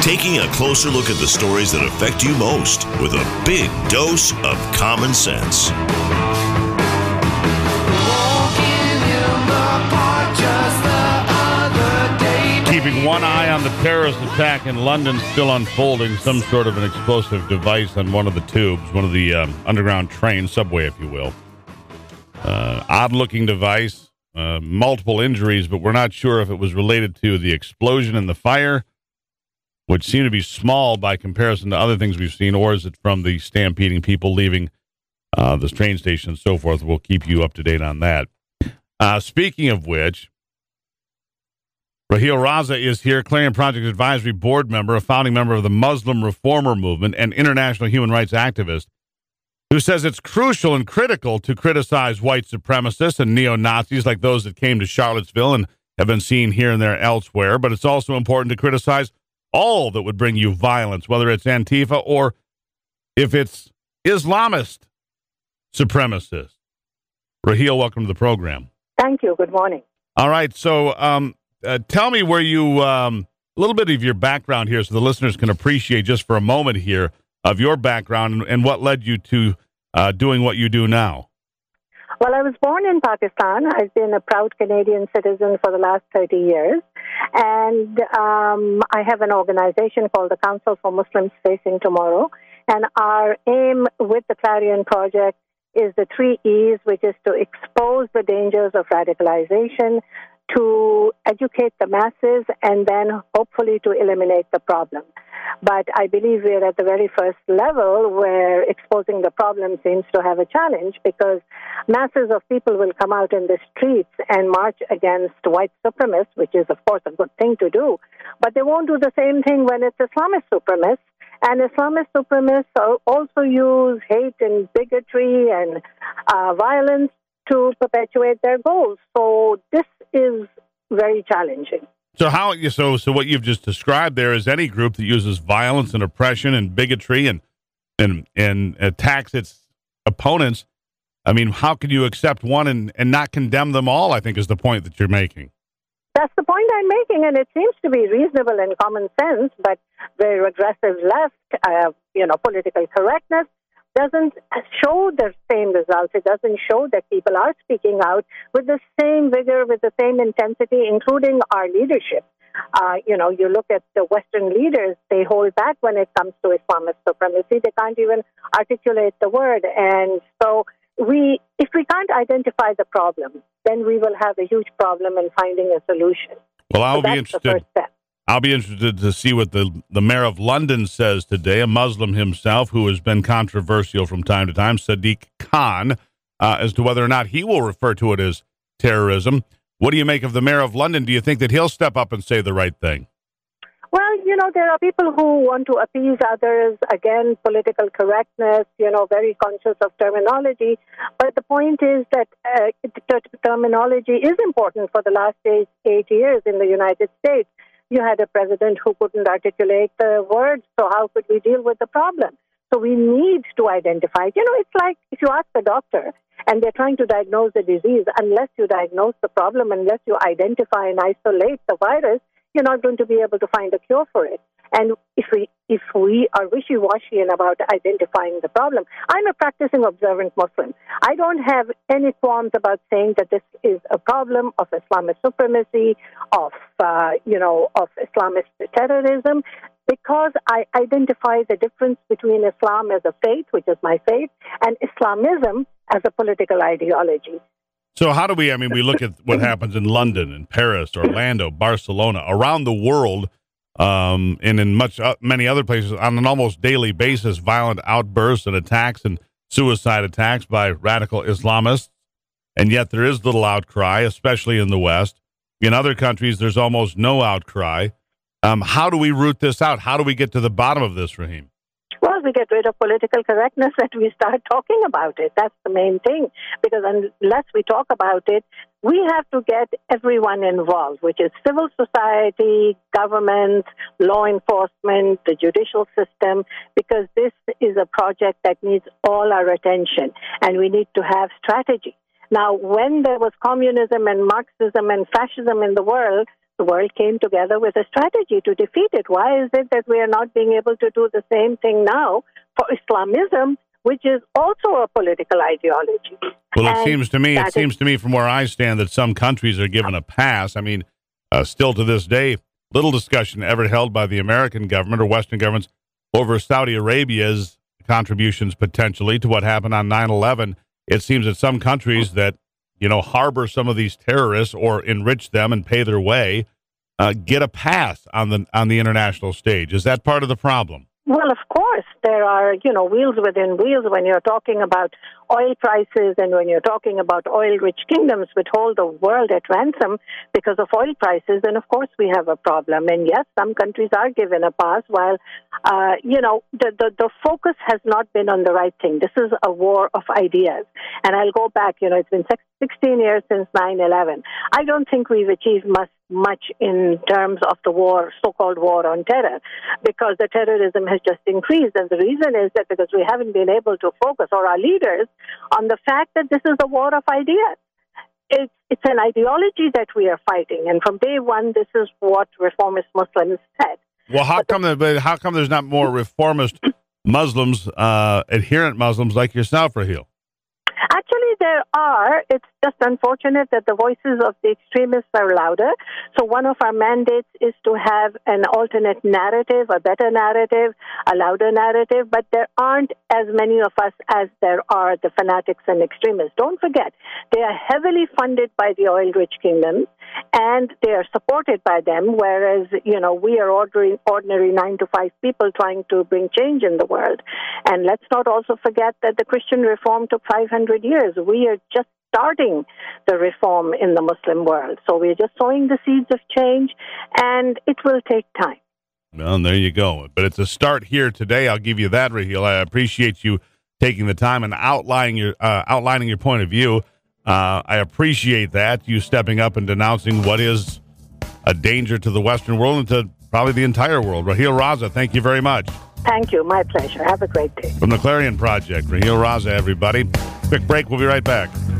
Taking a closer look at the stories that affect you most with a big dose of common sense. Keeping one eye on the terrorist attack in London still unfolding. Some sort of an explosive device on one of the tubes, one of the underground train, subway, if you will. Odd-looking device, multiple injuries, but we're not sure if it was related to the explosion and the fire, which seem to be small by comparison to other things we've seen, or is it from the stampeding people leaving the train station and so forth. We'll keep you up to date on that. Speaking of which, Raheel Raza is here, Clarion Project Advisory Board member, a founding member of the Muslim Reformer Movement, and international human rights activist, who says it's crucial and critical to criticize white supremacists and neo-Nazis like those that came to Charlottesville and have been seen here and there elsewhere, but it's also important to criticize all that would bring you violence, whether it's Antifa or if it's Islamist supremacists. Raheel, welcome to the program. Thank you. Good morning. All right, so tell me where you, a little bit of your background here so the listeners can appreciate just for a moment here of your background and what led you to doing what you do now. Well, I was born in Pakistan. I've been a proud Canadian citizen for the last 30 years. And I have an organization called the Council for Muslims Facing Tomorrow. And our aim with the Clarion Project is the 3 E's, which is to expose the dangers of radicalization, to educate the masses, and then hopefully to eliminate the problem. But I believe we're at the very first level where exposing the problem seems to have a challenge, because masses of people will come out in the streets and march against white supremacists, which is, of course, a good thing to do. But they won't do the same thing when it's Islamist supremacists. And Islamist supremacists also use hate and bigotry and violence to perpetuate their goals. So this is very challenging. So so what you've just described there is any group that uses violence and oppression and bigotry and attacks its opponents. I mean, how can you accept one and not condemn them all, I think is the point that you're making. That's the point I'm making, and it seems to be reasonable and common sense, but the regressive left, political correctness doesn't show the same results. It doesn't show that people are speaking out with the same vigor, with the same intensity, including our leadership. You look at the Western leaders, they hold back when it comes to Islamist supremacy. They can't even articulate the word. And so if we can't identify the problem, then we will have a huge problem in finding a solution. Well, I'll be interested to see what the mayor of London says today, a Muslim himself who has been controversial from time to time, Sadiq Khan, as to whether or not he will refer to it as terrorism. What do you make of the mayor of London? Do you think that he'll step up and say the right thing? Well, there are people who want to appease others, again, political correctness, very conscious of terminology. But the point is that terminology is important. For the last 8 years in the United States, you had a president who couldn't articulate the words, so how could we deal with the problem? So we need to identify. It's like if you ask a doctor and they're trying to diagnose the disease, unless you diagnose the problem, unless you identify and isolate the virus, you're not going to be able to find a cure for it. And if we are wishy-washy about identifying the problem, I'm a practicing observant Muslim. I don't have any qualms about saying that this is a problem of Islamist supremacy, of Islamist terrorism, because I identify the difference between Islam as a faith, which is my faith, and Islamism as a political ideology. So how do we look at what happens in London and Paris, Orlando, Barcelona, around the world, and in many other places on an almost daily basis, violent outbursts and attacks and suicide attacks by radical Islamists, and yet there is little outcry, especially in the West. In other countries, there's almost no outcry. How do we root this out? How do we get to the bottom of this, Rahim? Well, we get rid of political correctness and we start talking about it. That's the main thing, because unless we talk about it, we have to get everyone involved, which is civil society, government, law enforcement, the judicial system, because this is a project that needs all our attention, and we need to have strategy. Now, when there was communism and Marxism and fascism in the world, the world came together with a strategy to defeat it. Why is it that we are not being able to do the same thing now for Islamism, which is also a political ideology? Well, it seems to me from where I stand that some countries are given a pass. I mean, still to this day, little discussion ever held by the American government or Western governments over Saudi Arabia's contributions potentially to what happened on 9/11. It seems that some countries that, harbor some of these terrorists or enrich them and pay their way, get a pass on the international stage. Is that part of the problem? Well, of course, there are, wheels within wheels when you're talking about oil prices and when you're talking about oil-rich kingdoms which hold the world at ransom because of oil prices. And, of course, we have a problem. And, yes, some countries are given a pass while, the focus has not been on the right thing. This is a war of ideas. And I'll go back, it's been 16 years since 9/11. I don't think we've achieved much in terms of the war, so-called war on terror, because the terrorism has just increased. And the reason is that because we haven't been able to focus, or our leaders, on the fact that this is a war of ideas. It's an ideology that we are fighting. And from day one, this is what reformist Muslims said. Well, how come there's not more reformist Muslims, adherent Muslims like yourself, Raheel? Actually, there are. It's just unfortunate that the voices of the extremists are louder. So one of our mandates is to have an alternate narrative, a better narrative, a louder narrative, but there aren't as many of us as there are the fanatics and extremists. Don't forget, they are heavily funded by the oil-rich kingdoms, and they are supported by them, whereas, we are ordinary 9-to-5 people trying to bring change in the world. And let's not also forget that the Christian reform took 500 years. We are just starting the reform in the Muslim world. So we're just sowing the seeds of change, and it will take time. Well, there you go. But it's a start here today. I'll give you that, Raheel. I appreciate you taking the time and outlining your point of view. I appreciate that, you stepping up and denouncing what is a danger to the Western world and to probably the entire world. Raheel Raza, thank you very much. Thank you. My pleasure. Have a great day. From the Clarion Project, Raheel Raza, everybody. Quick break. We'll be right back.